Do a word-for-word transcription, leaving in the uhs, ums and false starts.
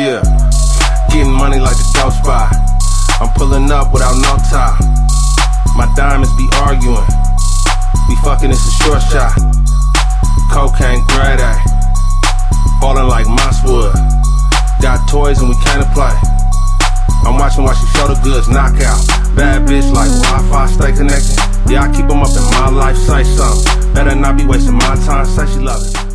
Yeah, getting money like the dope spot. I'm pulling up without no tie. My diamonds be arguing. We fucking, it's a short shot. Cocaine grade A. Ballin' like Mosswood. Got toys and we can't play. I'm watching while she show the goods, knockout. Bad bitch like Wi-Fi, stay connected. Yeah, I keep them up in my life, say something. Better not be wasting my time, say she love it.